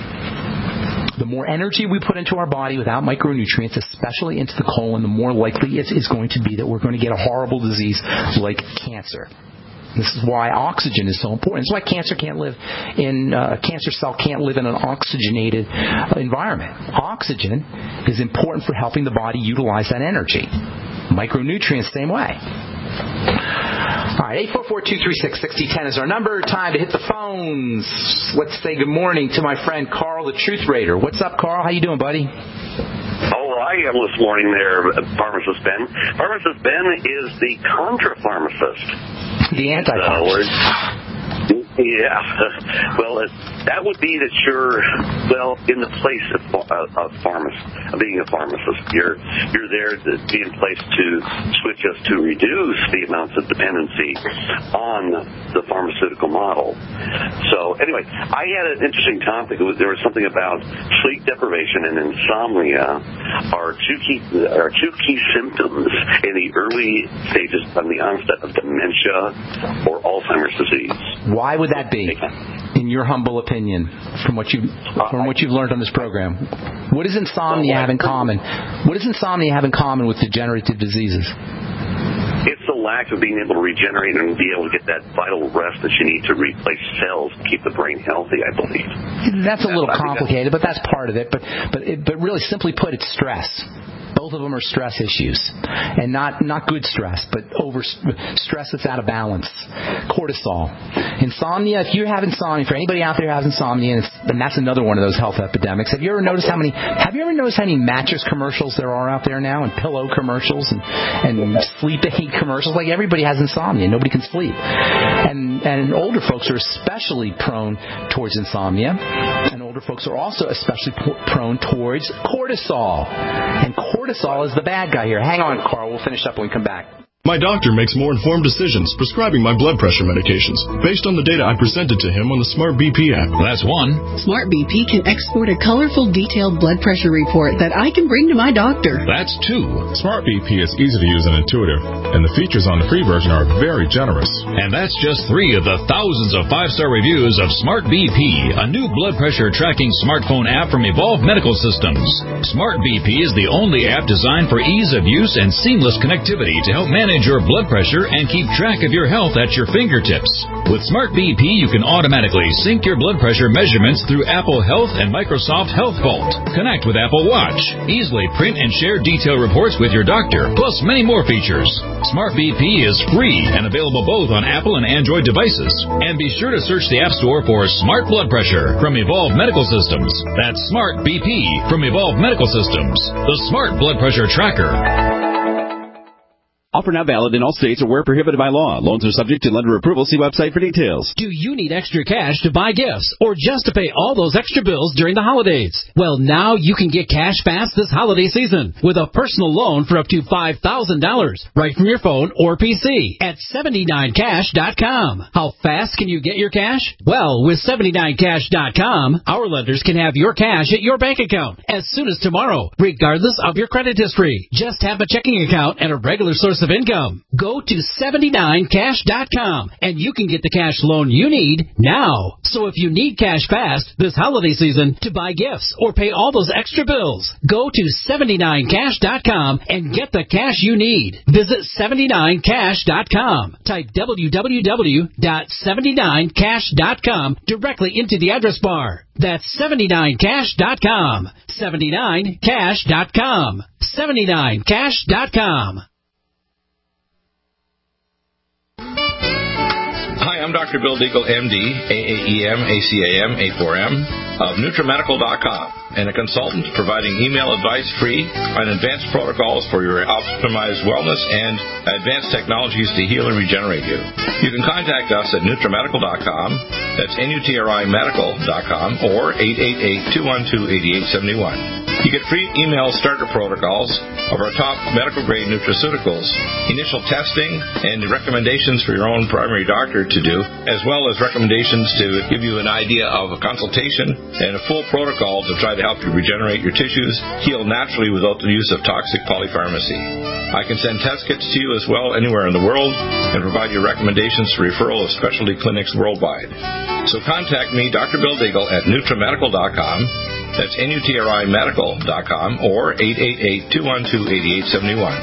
The more energy we put into our body without micronutrients, especially into the colon, the more likely it is going to be that we're going to get a horrible disease like cancer. This is why oxygen is so important. It's why cancer can't live in uh, a cancer cell can't live in an oxygenated uh, environment. Oxygen is important for helping the body utilize that energy. Micronutrients, same way. All right, eight four four, two three six, six zero one zero is our number. Time to hit the phones. Let's say good morning to my friend Carl, the Truth Raider. What's up, Carl? How you doing, buddy? Oh, I am this morning there, Pharmacist Ben. Pharmacist Ben is the contra-pharmacist. The anti-pharmacist. Yeah. Well, it, that would be that you're, well, in the place of a, a pharmacist, of being a pharmacist. You're you're there to be in place to switch us to reduce the amounts of dependency on the pharmaceutical model. So, anyway, I had an interesting topic. It was, there was something about sleep deprivation and insomnia are two key are two key symptoms in the early stages of the onset of dementia or Alzheimer's disease. Why would that be, in your humble opinion, from what you from what you've learned on this program? What does insomnia have in common? What does insomnia have in common with degenerative diseases? It's the lack of being able to regenerate and be able to get that vital rest that you need to replace cells to keep the brain healthy, I believe. That's a little complicated, but that's part of it. But but it, but really, simply put, it's stress. Both of them are stress issues, and not not good stress, but over stress that's out of balance. Cortisol, insomnia. If you have insomnia, for anybody out there who has insomnia, and, it's, and that's another one of those health epidemics. Have you ever noticed how many? Have you ever noticed how many mattress commercials there are out there now, and pillow commercials, and and sleep aid commercials? Like, everybody has insomnia. Nobody can sleep, and and older folks are especially prone towards insomnia, and older folks are also especially prone towards cortisol, and cortisol. Cortisol is the bad guy here. Hang on, Carl. We'll finish up when we come back. My doctor makes more informed decisions prescribing my blood pressure medications based on the data I presented to him on the Smart B P app. That's one. Smart B P can export a colorful, detailed blood pressure report that I can bring to my doctor. That's two. Smart B P is easy to use and intuitive, and the features on the free version are very generous. And that's just three of the thousands of five-star reviews of Smart B P, a new blood pressure tracking smartphone app from Evolve Medical Systems. Smart B P is the only app designed for ease of use and seamless connectivity to help manage your blood pressure and keep track of your health at your fingertips. With Smart B P, you can automatically sync your blood pressure measurements through Apple Health and Microsoft Health Vault. Connect with Apple Watch. Easily print and share detailed reports with your doctor, plus many more features. Smart B P is free and available both on Apple and Android devices. And be sure to search the App Store for Smart Blood Pressure from Evolve Medical Systems. That's Smart B P from Evolve Medical Systems, the Smart Blood Pressure Tracker. Offer not valid in all states or where prohibited by law. Loans are subject to lender approval. See website for details. Do you need extra cash to buy gifts or just to pay all those extra bills during the holidays? Well, now you can get cash fast this holiday season with a personal loan for up to five thousand dollars right from your phone or P C at seventy-nine cash dot com. How fast can you get your cash? Well, with seventy-nine cash dot com, our lenders can have your cash at your bank account as soon as tomorrow, regardless of your credit history. Just have a checking account and a regular source passive income. Go to seventy-nine cash dot com and you can get the cash loan you need now. So if you need cash fast this holiday season to buy gifts or pay all those extra bills, go to seventy-nine cash dot com and get the cash you need. Visit seventy-nine cash dot com. Type w w w dot seventy-nine cash dot com directly into the address bar. That's seventy-nine cash dot com. seventy-nine cash dot com. seventy-nine cash dot com. Hi, I'm Doctor Bill Deagle, M D, A A E M, A C A M, A four M, of NutriMedical dot com, and a consultant providing email advice free on advanced protocols for your optimized wellness and advanced technologies to heal and regenerate you. You can contact us at NutriMedical dot com, that's N U T R I Medical dot com, or eight eight eight, two one two, eight eight seven one. You get free email starter protocols of our top medical-grade nutraceuticals, initial testing, and recommendations for your own primary doctor to do, as well as recommendations to give you an idea of a consultation and a full protocol to try to help you regenerate your tissues, heal naturally without the use of toxic polypharmacy. I can send test kits to you as well anywhere in the world and provide you recommendations for referral of specialty clinics worldwide. So contact me, Doctor Bill Deagle, at NutriMedical dot com. That's N U T R I Medical dot com or eight eight eight, two one two, eight eight seven one.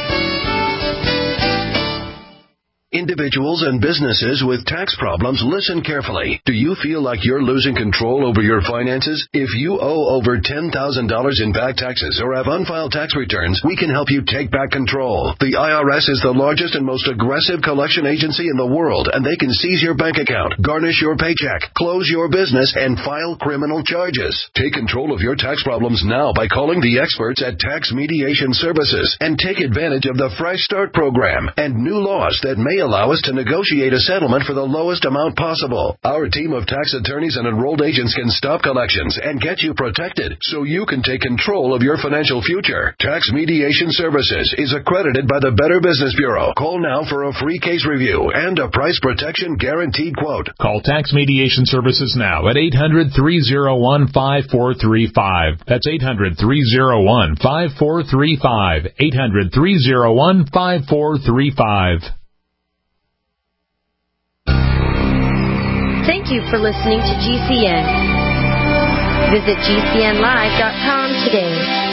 Individuals and businesses with tax problems, listen carefully. Do you feel like you're losing control over your finances? If you owe over ten thousand dollars in back taxes or have unfiled tax returns, we can help you take back control. The I R S is the largest and most aggressive collection agency in the world, and they can seize your bank account, garnish your paycheck, close your business, and file criminal charges. Take control of your tax problems now by calling the experts at Tax Mediation Services and take advantage of the Fresh Start program and new laws that may allow us to negotiate a settlement for the lowest amount possible. Our team of tax attorneys and enrolled agents can stop collections and get you protected so you can take control of your financial future. Tax Mediation Services is accredited by the Better Business Bureau. Call now for a free case review and a price protection guaranteed quote. Call Tax Mediation Services now at eight hundred, three oh one, five four three five. That's eight hundred, three oh one, five four three five. eight hundred, three oh one, five four three five. Thank you for listening to G C N. Visit G C N live dot com today.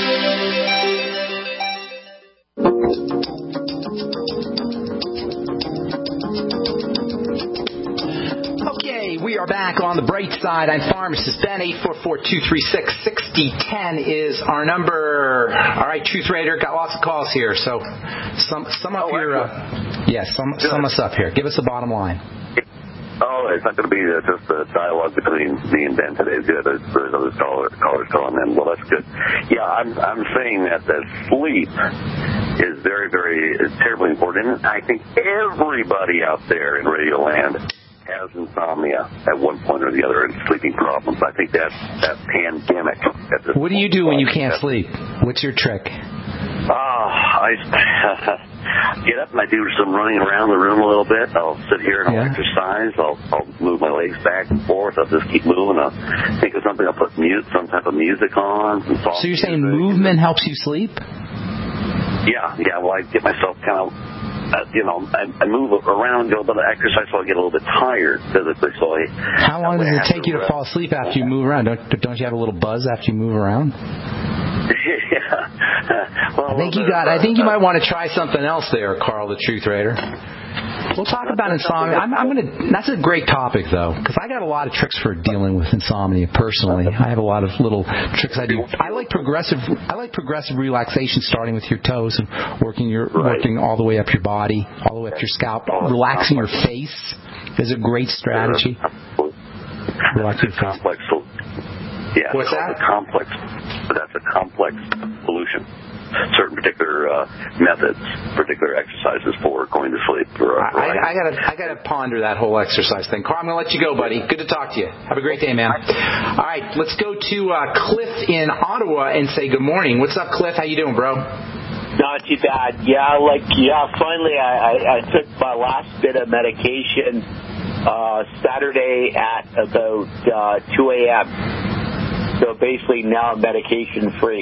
Okay, we are back on the bright side. I'm pharmacist Ben. eight four four, two three six, six oh one oh is our number. All right, Truth Raider, got lots of calls here. So sum, sum up oh, your, uh, yes, sum, sum us up here. Give us the bottom line. Oh, it's not going to be uh, just a dialogue between me and Ben today. It's good. There's, there's other callers, callers calling in. Well, that's good. Yeah, I'm I'm saying that that sleep is very, very is terribly important. And I think everybody out there in Radio Land has insomnia at one point or the other and sleeping problems. I think that that pandemic. At this what do you do when you can't sleep? What's your trick? Ah, uh, I. Get up and I do some running around the room a little bit. I'll sit here and I'll yeah. exercise. I'll, I'll move my legs back and forth. I'll just keep moving. I'll think of something. I'll put mute, some type of music on. Some soft so you're saying music. Movement helps you sleep? Yeah, yeah. Well, I get myself kind of, uh, you know, I, I move around, do a little bit of exercise, so I get a little bit tired physically. So I, How long does it take you to rest. fall asleep after you move around? Don't, don't you have a little buzz after you move around? yeah. Well, I think you got. I think you might want to try something else there, Carl, the Truth Raider. We'll talk about insomnia. I'm, I'm gonna. That's a great topic, though, because I got a lot of tricks for dealing with insomnia personally. I have a lot of little tricks I do. I like progressive. I like progressive relaxation, starting with your toes and working your right. working all the way up your body, all the way up your scalp. Relaxing your face is a great strategy. Relaxing your face. Complex. Yeah, What's that? A complex. That's a complex solution. Certain particular uh, methods, particular exercises for going to sleep. For, uh, I, I gotta, I gotta ponder that whole exercise thing. Carl, I'm gonna let you go, buddy. Good to talk to you. Have a great day, man. All right, let's go to uh, Cliff in Ottawa and say good morning. What's up, Cliff? How you doing, bro? Not too bad. Yeah, like yeah. Finally, I, I, I took my last bit of medication uh, Saturday at about uh, two a.m. So basically now I'm medication free.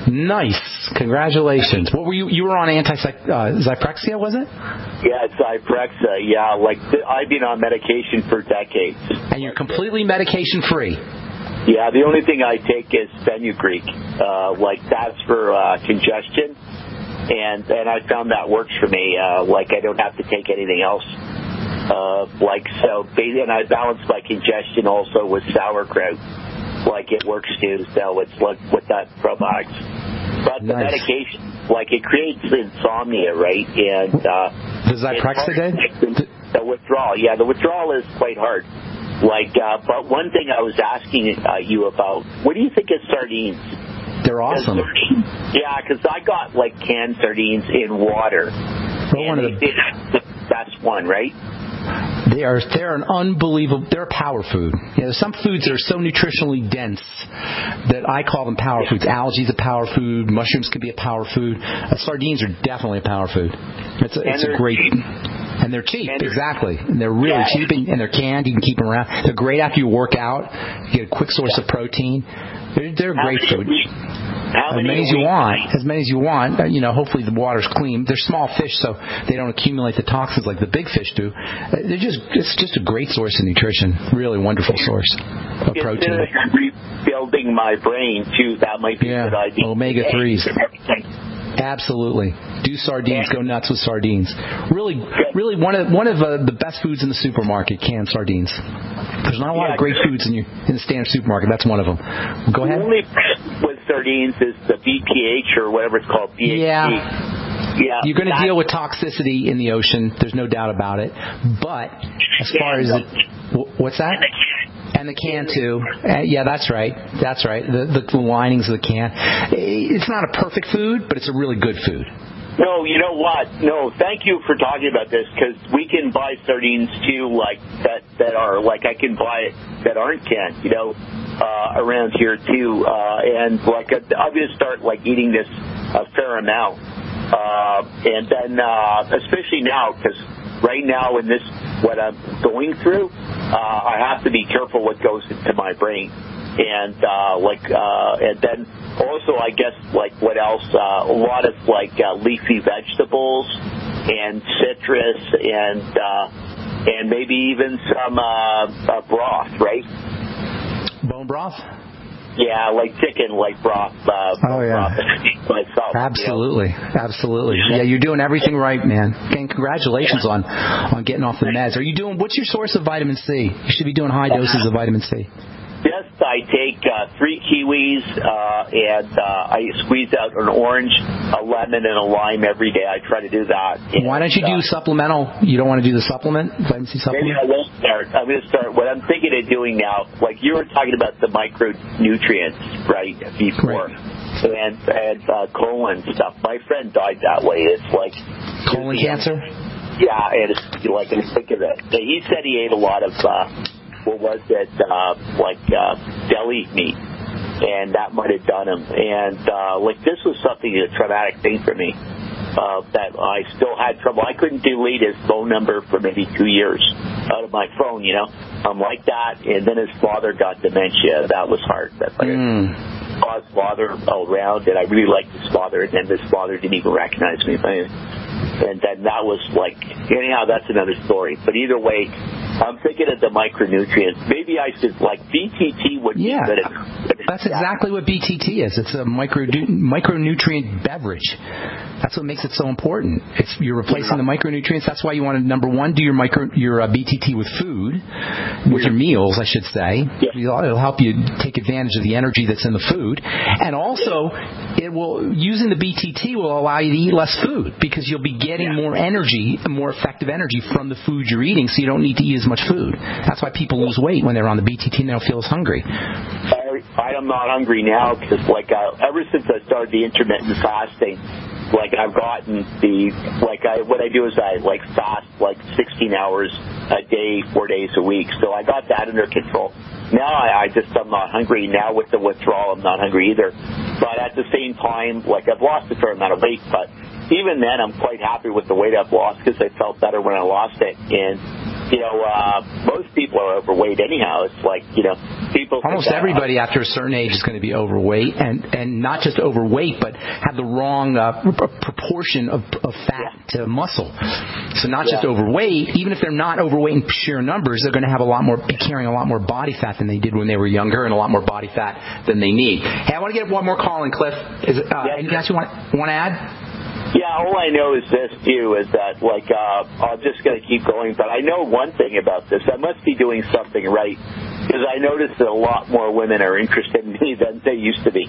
Nice. Congratulations. What were you? You were on anti-Zyprexa, was it? Yeah, it's Zyprexa. Yeah, like I've been on medication for decades. And you're completely medication free. Yeah, the only thing I take is fenugreek. Uh, like that's for uh, congestion, and and I found that works for me. Uh, like I don't have to take anything else. Uh, like so, and I balance my congestion also with sauerkraut. Like it works too. So it's like with that probiotics. But the nice. medication, like it creates insomnia, right? And uh, the Zyprexa did? The withdrawal, yeah, the withdrawal is quite hard. Like, uh, but one thing I was asking uh, you about, what do you think of sardines? They're awesome. Sardines, yeah, because I got like canned sardines in water. They're one of the the best one, right? They are they're an unbelievable they're a power food. You know, some foods are so nutritionally dense that I call them power foods. Algae is a power food. Mushrooms can be a power food. Uh, sardines are definitely a power food. It's a, it's a great cheap. And they're cheap, and they're, exactly. And they're really yeah. cheap, and, and they're canned. You can keep them around. They're great after you work out. You get a quick source of protein. They're, they're great food. How as many as you want, as many as you want. Uh, you know, hopefully the water's clean. They're small fish, so they don't accumulate the toxins like the big fish do. Uh, they're just, it's just a great source of nutrition. Really wonderful source of protein. Rebuilding my brain too. That might be yeah. a good idea. Omega threes. Absolutely. Do sardines. Go nuts with sardines. Really, really one of one of uh, the best foods in the supermarket. Canned sardines. There's not a lot yeah, of great foods in your in the standard supermarket. That's one of them. Go ahead. The only with sardines is the B P H or whatever it's called. B H D. Yeah. Yeah. You're going to deal with toxicity in the ocean. There's no doubt about it. But as far as it, what's that? And the can too. Uh, yeah, that's right. That's right. The, the the linings of the can. It's not a perfect food, but it's a really good food. No, you know what? No, thank you for talking about this because we can buy sardines too, like that that are like I can buy that aren't canned, you know, uh, around here too. Uh, and like I'm going to start like eating this a fair amount, uh, and then uh, especially now because right now in this what I'm going through. Uh, I have to be careful what goes into my brain, and uh, like, uh, and then also I guess like what else? Uh, a lot of like uh, leafy vegetables and citrus, and uh, and maybe even some uh, uh, broth, right? Bone broth. Yeah, like chicken, like broth. Uh, oh yeah, myself, absolutely, you know? absolutely. Yeah, you're doing everything right, man. And congratulations on on getting off the meds. Are you doing? What's your source of vitamin C? You should be doing high doses of vitamin C. Yes, I take uh, three kiwis uh, and uh, I squeeze out an orange, a lemon, and a lime every day. I try to do that. And, why don't you do uh, supplemental? You don't want to do the supplement, vitamin C supplement? Maybe I won't start. I'm going to start. What I'm thinking of doing now, like you were talking about the micronutrients, right, before. Right. And, and uh, colon stuff. My friend died that way. It's like... Colon cancer? Yeah, and it's like, I think of it. He said he ate a lot of... Uh, what was it, uh, like uh, deli meat, and that might have done him. And uh, like this was something, a traumatic thing for me, uh, that I still had trouble. I couldn't delete his phone number for maybe two years out of my phone, you know. I'm like that, and then his father got dementia. That was hard. That like, mm. his father around, and I really liked his father, and then his father didn't even recognize me. And then that was like, anyhow, that's another story. But either way, I'm thinking of the micronutrients. Maybe I should, like, B T T would be yeah, good at that's exactly what B T T is. It's a micro micronutrient beverage. That's what makes it so important. It's you're replacing the micronutrients. That's why you want to, number one, do your micro your uh, B T T with food, with your meals, I should say. Yeah. It'll help you take advantage of the energy that's in the food, and also it will using the B T T will allow you to eat less food because you'll be getting yeah. more energy, more effective energy from the food you're eating, so you don't need to eat as much food. That's why people lose weight when they're on the B T T and they don't feel as hungry. I, I am not hungry now because, like, uh, ever since I started the intermittent fasting, like, I've gotten the, like, I what I do is I, like, fast, like, sixteen hours a day, four days a week. So I got that under control. Now I, I just, I'm not hungry. Now with the withdrawal, I'm not hungry either. But at the same time, like, I've lost a fair amount of weight, but even then, I'm quite happy with the weight I've lost because I felt better when I lost it. And you know, uh, most people are overweight anyhow. It's like, you know, people... Almost everybody after a certain age is going to be overweight, and, and not just overweight, but have the wrong uh, proportion of, of fat yeah. to muscle. So not yeah. just overweight, even if they're not overweight in sheer numbers, they're going to have a lot more, be carrying a lot more body fat than they did when they were younger, and a lot more body fat than they need. Hey, I want to get one more call in, Cliff. Is it, uh, yeah. anything else you want, want to add? Yeah, all I know is this, too, is that, like, uh, I'm just going to keep going, but I know one thing about this. I must be doing something right, because I noticed that a lot more women are interested in me than they used to be.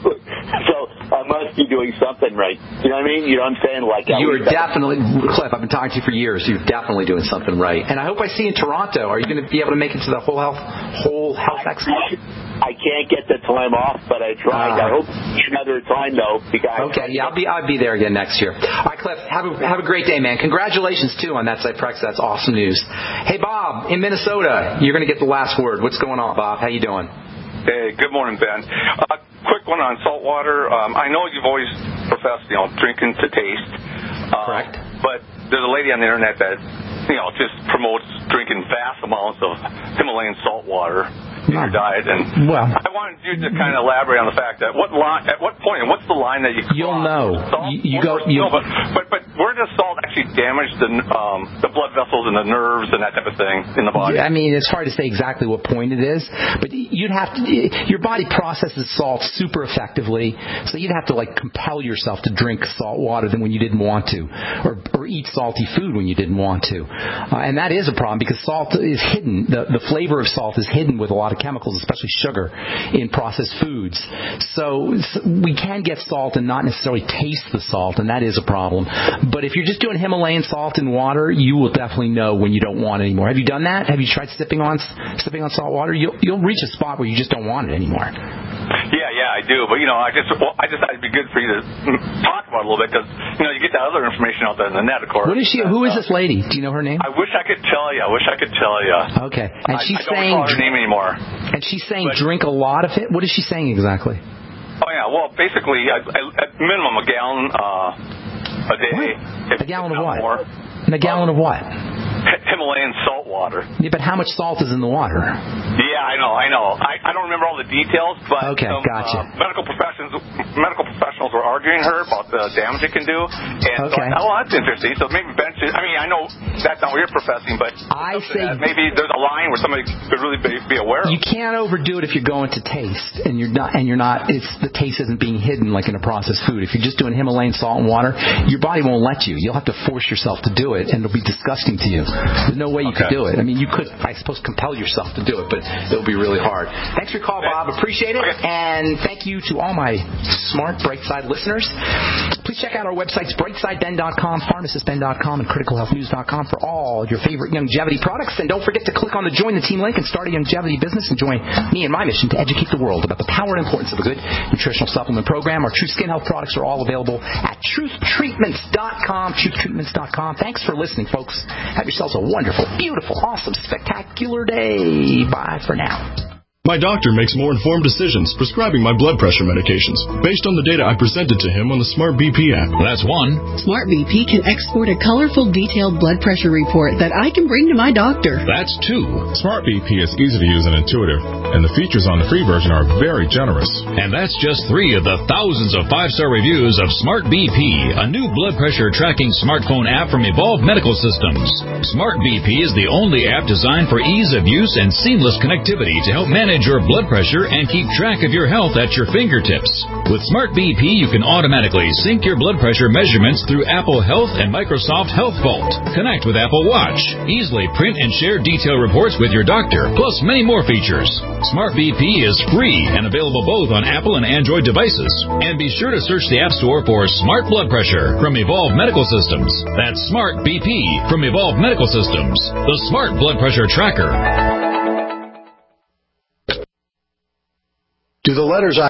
So I must be doing something right. You know what I mean? You know what I'm saying? Like, you are definitely, Cliff, I've been talking to you for years. You're definitely doing something right. And I hope I see you in Toronto. Are you going to be able to make it to the Whole Health, Whole Health Expo? I can't get the time off, but I tried. Uh, I hope another time, though. Because okay, yeah, I'll be I'll be there again next year. All right, Cliff, have a, have a great day, man. Congratulations, too, on that Zyprexa. That's awesome news. Hey, Bob, in Minnesota, you're going to get the last word. What's going on, Bob? How you doing? Hey, good morning, Ben. Uh, quick one on salt water. Um, I know you've always professed, you know, drinking to taste. Uh, Correct. But there's a lady on the internet that, you know, just promotes drinking vast amounts of Himalayan salt water in your diet, and well, I wanted you to kind of elaborate on the fact that what line, at what point, and what's the line that you cross? You'll know. Salt, you, you go. You, no, but, but but where does salt actually damage the um, the blood vessels and the nerves and that type of thing in the body? I mean, it's hard to say exactly what point it is, but you'd have to. Your body processes salt super effectively, so you'd have to like compel yourself to drink salt water than when you didn't want to, or or eat salty food when you didn't want to, uh, and that is a problem because salt is hidden. The the flavor of salt is hidden with a lot of chemicals, especially sugar, in processed foods. So, so we can get salt and not necessarily taste the salt, and that is a problem. But if you're just doing Himalayan salt in water, you will definitely know when you don't want it anymore. Have you done that? Have you tried sipping on sipping on salt water? You'll you'll reach a spot where you just don't want it anymore. Yeah, yeah, I do. But you know, I just well, I just thought it'd be good for you to talk about it a little bit because you know you get that other information out there in the net, of course. What is she? Who is this lady? Do you know her name? I wish I could tell you. I wish I could tell you. Okay, and I, she's I don't saying recall her name anymore. And she's saying but, drink a lot of it. What is she saying exactly? Oh yeah, well basically, I, I, at minimum a gallon uh, a day. What? A gallon of what? More. And a gallon of what? Himalayan salt water. Yeah, but how much salt is in the water? Yeah, I know, I know. I, I don't remember all the details, but okay, some, gotcha. uh, medical professionals medical professionals were arguing her about the damage it can do. And okay. so I thought, oh, that's interesting. So maybe Ben should, I mean, I know that's not what you're professing, but I say maybe there's a line where somebody could really be, be aware of. You can't overdo it if you're going to taste, and you're not, and you're not. It's the taste isn't being hidden like in a processed food. If you're just doing Himalayan salt and water, your body won't let you. You'll have to force yourself to do it, and it'll be disgusting to you. There's no way you okay. could do it. I mean, you could, I suppose, compel yourself to do it, but it'll be really hard. Thanks for your call, Bob. Appreciate it. Okay. And thank you to all my smart Brightside listeners. Please check out our websites, brightside ben dot com, pharmacist ben dot com, and critical health news dot com for all your favorite longevity products. And don't forget to click on the Join the Team link and start a longevity business and join me in my mission to educate the world about the power and importance of a good nutritional supplement program. Our Truth Skin Health products are all available at truth treatments dot com, truth treatments dot com. Thanks for listening, folks. Have yourselves a wonderful, beautiful, awesome, spectacular day. Bye for now. My doctor makes more informed decisions prescribing my blood pressure medications based on the data I presented to him on the Smart B P app. That's one. Smart B P can export a colorful, detailed blood pressure report that I can bring to my doctor. That's two. Smart B P is easy to use and intuitive, and the features on the free version are very generous. And that's just three of the thousands of five-star reviews of Smart B P, a new blood pressure tracking smartphone app from Evolve Medical Systems. Smart B P is the only app designed for ease of use and seamless connectivity to help manage your blood pressure and keep track of your health at your fingertips. With Smart B P, you can automatically sync your blood pressure measurements through Apple Health and Microsoft Health Vault. Connect with Apple Watch. Easily print and share detailed reports with your doctor, plus many more features. Smart B P is free and available both on Apple and Android devices. And be sure to search the App Store for Smart Blood Pressure from Evolve Medical Systems. That's Smart B P from Evolve Medical Systems, the Smart Blood Pressure Tracker. Do the letters I